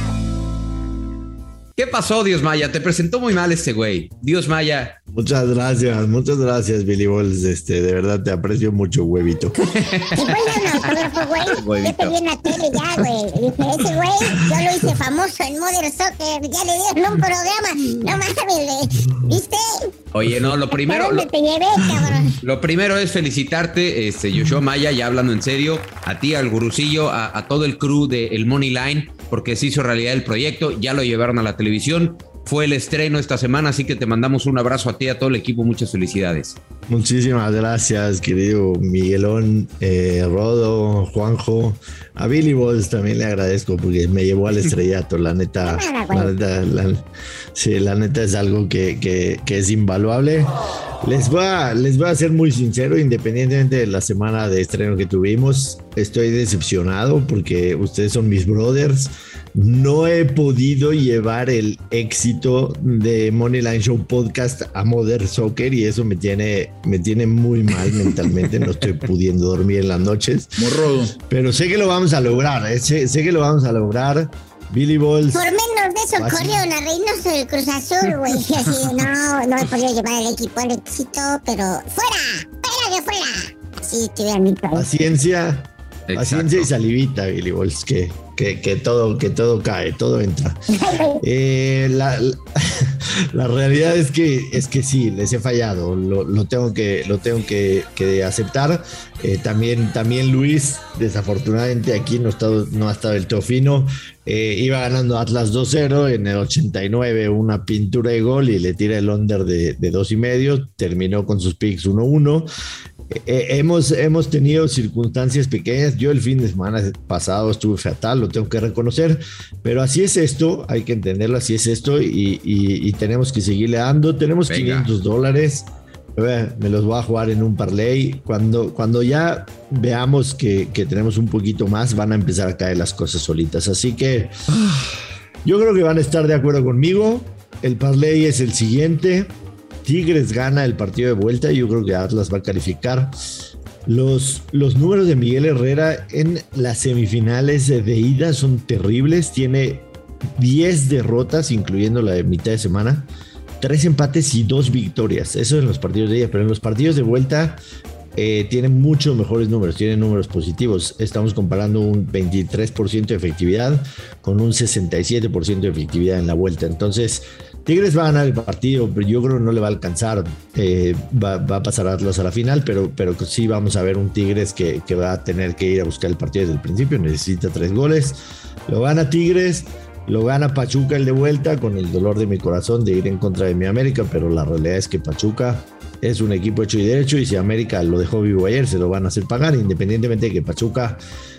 Speaker 2: ¿Qué pasó, Dios Maya? Te presentó muy mal este güey. Dios Maya.
Speaker 10: Muchas gracias, muchas gracias, Billy Balls. Este, de verdad te aprecio mucho, huevito.
Speaker 8: ¿Te puedes dar un autógrafo, güey? Yo
Speaker 2: Huevito.
Speaker 8: te vi en la tele ya, güey. Dije, ese güey, yo lo hice famoso en Modern Soccer. Ya le dieron un programa. No mames, güey. ¿Viste?
Speaker 2: Oye, no, lo
Speaker 8: ¿A
Speaker 2: primero...
Speaker 8: dónde
Speaker 2: Lo,
Speaker 8: te llevé, cabrón?
Speaker 2: lo primero es felicitarte, este, Yoshua Maya, ya hablando en serio, a ti, al gurusillo, a, a todo el crew de El Money Line, porque se hizo realidad el proyecto, ya lo llevaron a la televisión. Fue el estreno esta semana, así que te mandamos un abrazo a ti y a todo el equipo. Muchas felicidades.
Speaker 10: Muchísimas gracias, querido Miguelón, eh, Rodo, Juanjo. A Billy Balls también le agradezco porque me llevó al estrellato. La neta,
Speaker 8: Nada, güey.
Speaker 10: la neta, la, sí, la neta es algo que, que, que es invaluable. Les voy, a, les voy a ser muy sincero, independientemente de la semana de estreno que tuvimos, estoy decepcionado porque ustedes son mis brothers. No he podido llevar el éxito de Moneyline Show Podcast a Modern Soccer y eso me tiene, me tiene muy mal mentalmente. No estoy pudiendo dormir en las noches.
Speaker 6: Morrodo.
Speaker 10: Pero sé que lo vamos a lograr, ¿eh? sé, sé que lo vamos a lograr. Billy Balls.
Speaker 8: Por menos de eso corrieron a Reynoso del Cruz Azul, güey. Así, no, no he podido llevar el equipo al éxito, pero ¡fuera! ¡Fuera que fuera! Sí, estuvieron mi país.
Speaker 10: Paciencia. Exacto. Paciencia y salivita, Billy Balls, que, que, que, todo, que todo cae, todo entra. eh, la, la, la realidad es que, es que sí, les he fallado, lo, lo tengo que, lo tengo que, que aceptar. Eh, también, también Luis, desafortunadamente aquí no ha estado, no ha estado el todo fino. Eh, iba ganando Atlas dos cero, en el ochenta y nueve una pintura de gol y le tira el under de, de dos y medio, terminó con sus picks uno uno. Eh, hemos, hemos tenido circunstancias pequeñas. Yo el fin de semana pasado estuve fatal, lo tengo que reconocer, pero así es esto, hay que entenderlo, así es esto y, y, y tenemos que seguirle dando. Tenemos Venga. quinientos dólares, me los voy a jugar en un parlay. Cuando, cuando ya veamos que, que tenemos un poquito más, van a empezar a caer las cosas solitas, así que yo creo que van a estar de acuerdo conmigo. El parlay es el siguiente: Tigres gana el partido de vuelta y yo creo que Atlas va a calificar. Los, los números de Miguel Herrera en las semifinales de ida son terribles. Tiene diez derrotas, incluyendo la de mitad de semana, tres empates y dos victorias. Eso en los partidos de ida, pero en los partidos de vuelta eh, tiene muchos mejores números, tiene números positivos. Estamos comparando un veintitrés por ciento de efectividad con un sesenta y siete por ciento de efectividad en la vuelta. Entonces, Tigres va a ganar el partido, pero yo creo que no le va a alcanzar. Eh, va, va a pasar Atlas a la final, pero, pero sí vamos a ver un Tigres que, que va a tener que ir a buscar el partido desde el principio. Necesita tres goles. Lo gana Tigres, lo gana Pachuca el de vuelta, con el dolor de mi corazón de ir en contra de mi América, pero la realidad es que Pachuca es un equipo hecho y derecho, y si América lo dejó vivo ayer, se lo van a hacer pagar, independientemente de que Pachuca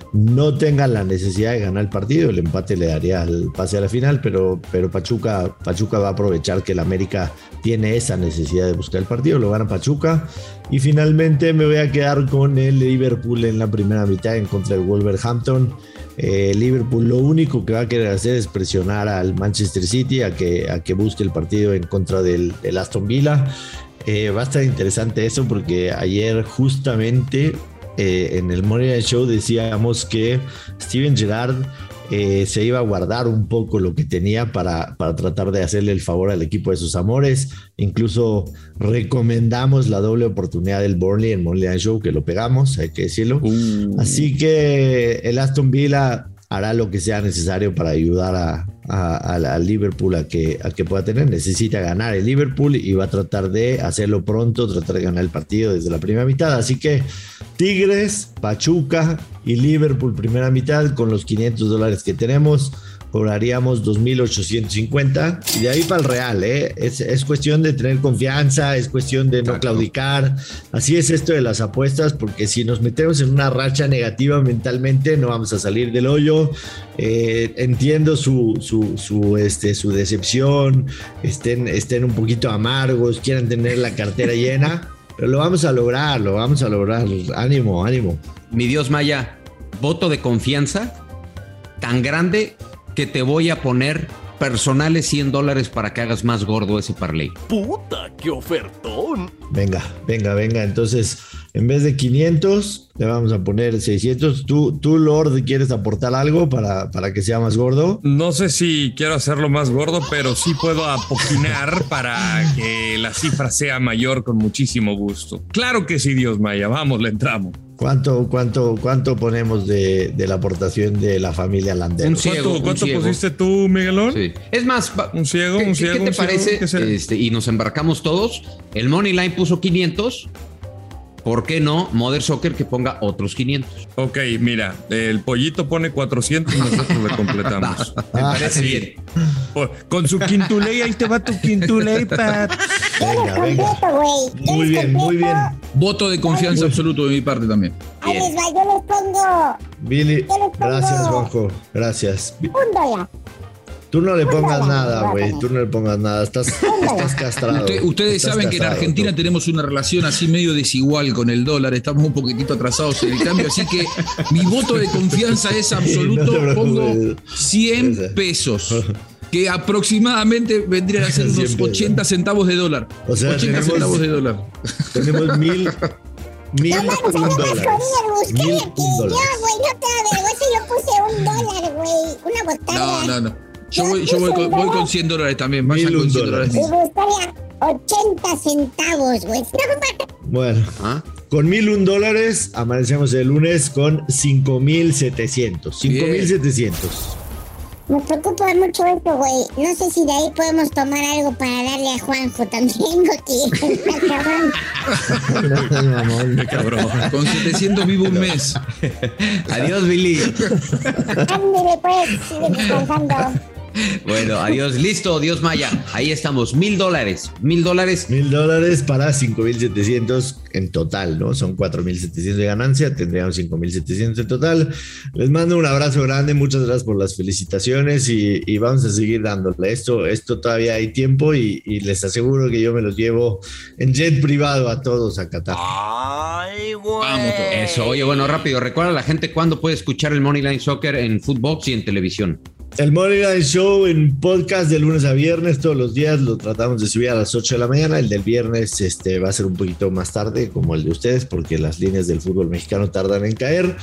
Speaker 10: no tenga la necesidad de ganar el partido. El empate le daría el pase a la final, pero, pero Pachuca, Pachuca va a aprovechar que el América tiene esa necesidad de buscar el partido. Lo gana Pachuca. Y finalmente me voy a quedar con el Liverpool en la primera mitad en contra del Wolverhampton. Eh, Liverpool lo único que va a querer hacer es presionar al Manchester City a que, a que busque el partido en contra del, del Aston Villa. Eh, va a estar interesante eso, porque ayer justamente Eh, en el Money Night Show decíamos que Steven Gerrard eh, se iba a guardar un poco lo que tenía para, para tratar de hacerle el favor al equipo de sus amores. Incluso recomendamos la doble oportunidad del Burnley en Money Night Show, que lo pegamos, hay que decirlo. Uh. Así que el Aston Villa hará lo que sea necesario para ayudar a, a, a, a Liverpool a que, a que pueda tener. Necesita ganar el Liverpool y va a tratar de hacerlo pronto, tratar de ganar el partido desde la primera mitad. Así que Tigres, Pachuca y Liverpool primera mitad, con los quinientos dólares que tenemos, cobraríamos dos mil ochocientos cincuenta, y de ahí para el Real, ¿eh? es, es cuestión de tener confianza, es cuestión de no claudicar. Así es esto de las apuestas, porque si nos metemos en una racha negativa mentalmente, no vamos a salir del hoyo. Eh, entiendo su, su, su, este, su decepción, estén, estén un poquito amargos, quieran tener la cartera llena, pero lo vamos a lograr, lo vamos a lograr. Ánimo, ánimo.
Speaker 2: Mi Dios Maya, voto de confianza tan grande que te voy a poner personales cien dólares para que hagas más gordo ese parlay.
Speaker 11: ¡Puta, qué ofertón!
Speaker 10: Venga, venga, venga. Entonces, en vez de quinientos, le vamos a poner seiscientos. ¿Tú, tú Lord, quieres aportar algo para, para que sea más gordo?
Speaker 1: No sé si quiero hacerlo más gordo, pero sí puedo apoquinar para que la cifra sea mayor con muchísimo gusto. Claro que sí, Dios Maya. Vamos, le entramos.
Speaker 10: ¿Cuánto, cuánto, cuánto ponemos de, de la aportación de la familia Landero?
Speaker 2: Un ciego,
Speaker 1: ¿Cuánto, cuánto
Speaker 2: un ciego.
Speaker 1: pusiste tú, Miguelón?
Speaker 2: Sí. Es más,
Speaker 1: un ciego,
Speaker 2: ¿qué,
Speaker 1: un ciego.
Speaker 2: ¿qué te
Speaker 1: un
Speaker 2: parece?
Speaker 1: Ciego,
Speaker 2: este, y nos embarcamos todos. El Moneyline puso quinientos. ¿Por qué no Modern Soccer que ponga otros quinientos?
Speaker 1: Ok, mira, el pollito pone cuatrocientos y nosotros le completamos.
Speaker 2: Me parece
Speaker 1: Así.
Speaker 2: bien.
Speaker 1: Con su quintuley, ahí te va tu quintuley, Pat.
Speaker 10: Venga, venga. Muy bien, muy bien.
Speaker 6: Voto de confianza absoluto de mi parte también.
Speaker 8: Ahí les va, yo les pongo.
Speaker 10: Billy,
Speaker 8: yo les pongo
Speaker 10: gracias, Juanjo. Gracias.
Speaker 8: Un dólar.
Speaker 10: Tú no le pongas nada, güey. Tú no le pongas nada. Estás, estás castrado.
Speaker 6: Usted, ustedes
Speaker 10: estás
Speaker 6: saben
Speaker 10: castrado,
Speaker 6: que en Argentina
Speaker 10: tú.
Speaker 6: tenemos una relación así medio desigual con el dólar. Estamos un poquitito atrasados en el cambio. Así que mi voto de confianza es absoluto.
Speaker 10: Sí, no te
Speaker 6: Pongo
Speaker 10: preocupes.
Speaker 6: cien pesos. Que aproximadamente vendrían a ser unos
Speaker 10: cien pesos.
Speaker 6: ochenta centavos de dólar.
Speaker 10: O sea,
Speaker 6: ochenta
Speaker 10: tenemos-
Speaker 6: centavos de dólar.
Speaker 10: Tenemos mil. Mil
Speaker 8: No mames,
Speaker 10: un
Speaker 8: no más
Speaker 10: dólar.
Speaker 8: jodido,
Speaker 10: Mil
Speaker 8: Buscalia, que
Speaker 10: un
Speaker 8: yo,
Speaker 10: dólar.
Speaker 8: güey, no te da vergüenza, yo puse un dólar, güey, una botada.
Speaker 6: No, no, no. Yo voy, yo voy, con, voy con cien dólares también. Vayan
Speaker 10: Mil
Speaker 6: con
Speaker 10: un
Speaker 6: cien
Speaker 10: dólares.
Speaker 6: dólares.
Speaker 8: Y Buscalia, ochenta centavos, güey.
Speaker 10: Bueno,
Speaker 2: ¿Ah?
Speaker 10: con mil un dólares amanecemos el lunes con cinco mil setecientos. Cinco mil setecientos.
Speaker 8: Me preocupa mucho esto, güey. No sé si de ahí podemos tomar algo para darle a Juanjo también, porque está cabrón.
Speaker 1: Qué cabrón.
Speaker 6: Con setecientos vivo un mes.
Speaker 2: Adiós, Billy.
Speaker 8: Ándale, pues, sigue descansando.
Speaker 2: Bueno, adiós. Listo, Dios Maya. Ahí estamos. Mil dólares. Mil dólares.
Speaker 10: Mil dólares para cinco mil setecientos en total, ¿no? Son cuatro mil setecientos de ganancia, tendríamos cinco mil setecientos en total. Les mando un abrazo grande, muchas gracias por las felicitaciones y, y vamos a seguir dándole. Esto, esto todavía hay tiempo y, y les aseguro que yo me los llevo en jet privado a todos a Qatar.
Speaker 11: Ay, güey.
Speaker 6: Vamos todos.
Speaker 2: Eso. Oye, bueno, rápido. Recuerda a la gente cuándo puede escuchar el Moneyline Soccer en Footbox y en televisión.
Speaker 10: El Moneyline Show en podcast de lunes a viernes, todos los días lo tratamos de subir a las ocho de la mañana. El del viernes este, va a ser un poquito más tarde, como el de ustedes, porque las líneas del fútbol mexicano tardan en caer.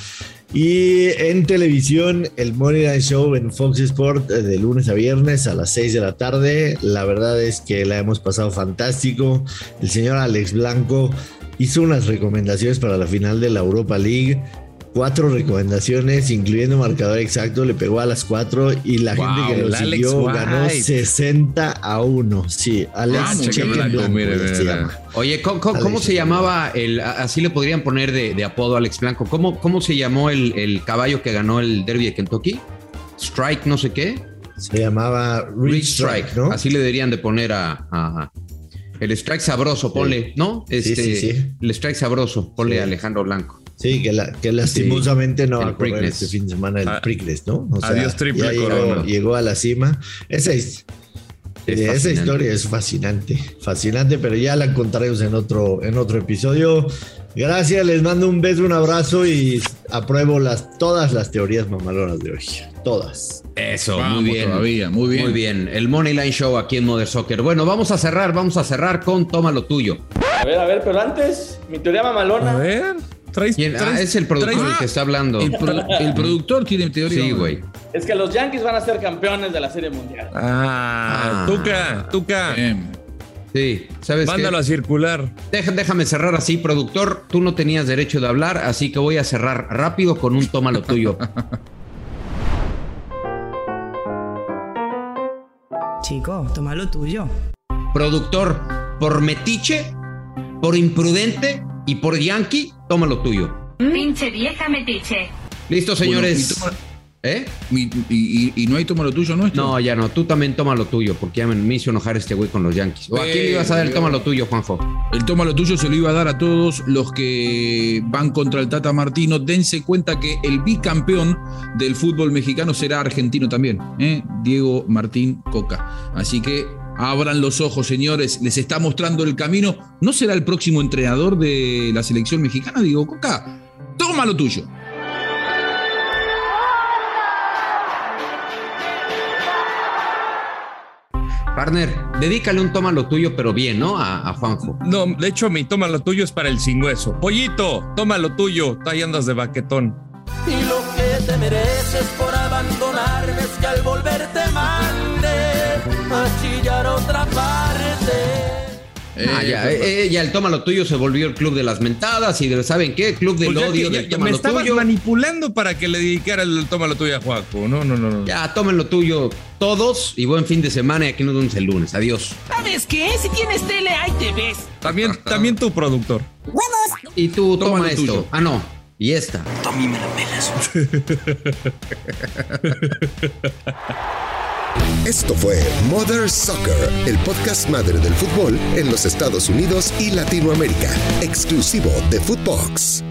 Speaker 10: Y en televisión, el Moneyline Show en Fox Sport de lunes a viernes a las seis de la tarde. La verdad es que la hemos pasado fantástico. El señor Alex Blanco hizo unas recomendaciones para la final de la Europa League. Cuatro recomendaciones, incluyendo marcador exacto, le pegó a las cuatro y la
Speaker 1: Wow,
Speaker 10: gente que lo
Speaker 1: el Alex
Speaker 10: siguió
Speaker 1: White.
Speaker 10: ganó sesenta a uno. Sí, Alex
Speaker 6: Vamos,
Speaker 10: Chicken
Speaker 6: Blanco,
Speaker 10: Blanco,
Speaker 1: mire,
Speaker 10: se
Speaker 1: mire,
Speaker 10: llama.
Speaker 2: Oye, ¿cómo, cómo- cómo
Speaker 10: Alex
Speaker 2: se
Speaker 10: Blanco.
Speaker 2: llamaba el, así le podrían poner de, de apodo a Alex Blanco? ¿Cómo, cómo se llamó el, el caballo que ganó el Derby de Kentucky? Strike, no sé qué.
Speaker 10: Se llamaba Rich,
Speaker 2: Rich
Speaker 10: Strike,
Speaker 2: Strike,
Speaker 10: ¿no?
Speaker 2: Así le deberían de poner a, a- el Strike sabroso, ponle, ¿no? Este,
Speaker 10: sí, sí.
Speaker 2: El Strike sabroso, ponle
Speaker 10: Sí.
Speaker 2: a Alejandro Blanco.
Speaker 10: Sí, que, la, que lastimosamente no
Speaker 2: el
Speaker 10: va a correr
Speaker 2: Preakness.
Speaker 10: este fin de semana el
Speaker 1: Ah,
Speaker 10: Preakness, ¿no? O
Speaker 1: adiós, triple
Speaker 10: ya llegó,
Speaker 1: corona.
Speaker 10: llegó a la cima. Esa, es,
Speaker 2: Es
Speaker 10: eh, esa
Speaker 2: fascinante.
Speaker 10: historia es fascinante, fascinante, pero ya la contaremos en otro, en otro episodio. Gracias, les mando un beso, un abrazo y apruebo las, todas las teorías mamalonas de hoy. Todas.
Speaker 2: Eso,
Speaker 6: Vamos
Speaker 2: muy bien.
Speaker 6: todavía, muy bien.
Speaker 2: Muy bien. El Moneyline Show aquí en Mother Soccer. Bueno, vamos a cerrar, vamos a cerrar con Toma lo tuyo.
Speaker 12: A ver, a ver, pero antes, mi teoría mamalona.
Speaker 1: A ver, traes.
Speaker 2: ¿Quién? Ah,
Speaker 1: traes-
Speaker 2: es el productor
Speaker 1: traes-
Speaker 2: el que está hablando.
Speaker 6: El, pro- el productor tiene teoría.
Speaker 2: Sí, güey.
Speaker 12: Es que los Yankees van a ser campeones de la Serie Mundial.
Speaker 1: Ah,
Speaker 2: Ah.
Speaker 1: Tuca, Tuca.
Speaker 6: Bien.
Speaker 2: Sí, ¿sabes qué?
Speaker 1: Mándalo a circular.
Speaker 2: Deja- déjame cerrar así, productor. Tú no tenías derecho de hablar, así que voy a cerrar rápido con un toma lo tuyo.
Speaker 13: Chico, toma lo tuyo.
Speaker 2: Productor, por metiche, por imprudente y por yankee, toma lo tuyo.
Speaker 7: Pinche vieja metiche.
Speaker 2: Listo, señores.
Speaker 6: Bueno, y toma-
Speaker 2: ¿Eh?
Speaker 6: Y, y- y- y no hay toma lo tuyo nuestro.
Speaker 2: No, ya no. Tú también toma lo tuyo, porque ya me, me hizo enojar este güey con los Yankees. ¿O a quién le ibas a dar el toma lo tuyo, Juanjo?
Speaker 6: El toma lo tuyo se lo iba a dar a todos los que van contra el Tata Martino. Dense cuenta que el bicampeón del fútbol mexicano será argentino también, ¿eh? Diego Martín Coca. Así que abran los ojos, señores. Les está mostrando el camino. ¿No será el próximo entrenador de la selección mexicana, Diego Coca? Toma lo tuyo.
Speaker 2: Partner, dedícale un toma lo tuyo, pero bien, ¿no? A, a Juanjo.
Speaker 1: No, de hecho, mi toma lo tuyo es para el sin hueso. Pollito, toma lo tuyo. Tú ahí andas de baquetón.
Speaker 11: Y lo que te mereces por abandonarme es que al volver te mande a chillar a otra parte.
Speaker 2: Ah, ya, eh, eh, ya el toma lo tuyo se volvió el club de las mentadas y de, ¿saben qué? Club del
Speaker 1: Pues ya
Speaker 2: odio
Speaker 1: que-
Speaker 2: del
Speaker 1: ya-
Speaker 2: toma
Speaker 1: me
Speaker 2: lo
Speaker 1: estabas
Speaker 2: tuyo.
Speaker 1: manipulando para que le dedicara el toma lo tuyo a Juaco. No, no, no, no.
Speaker 2: Ya, tomen lo tuyo todos y buen fin de semana y aquí nos vemos el lunes. Adiós.
Speaker 13: ¿Sabes qué? Si tienes tele, ahí te ves.
Speaker 1: También, también tu productor.
Speaker 8: ¡Huevos!
Speaker 2: Y tú
Speaker 6: Toma
Speaker 2: toma,
Speaker 6: lo
Speaker 2: esto.
Speaker 6: tuyo.
Speaker 2: Ah, no. Y esta.
Speaker 11: A mí me la pelas.
Speaker 5: Esto fue Mother Soccer, el podcast madre del fútbol en los Estados Unidos y Latinoamérica, exclusivo de Footbox.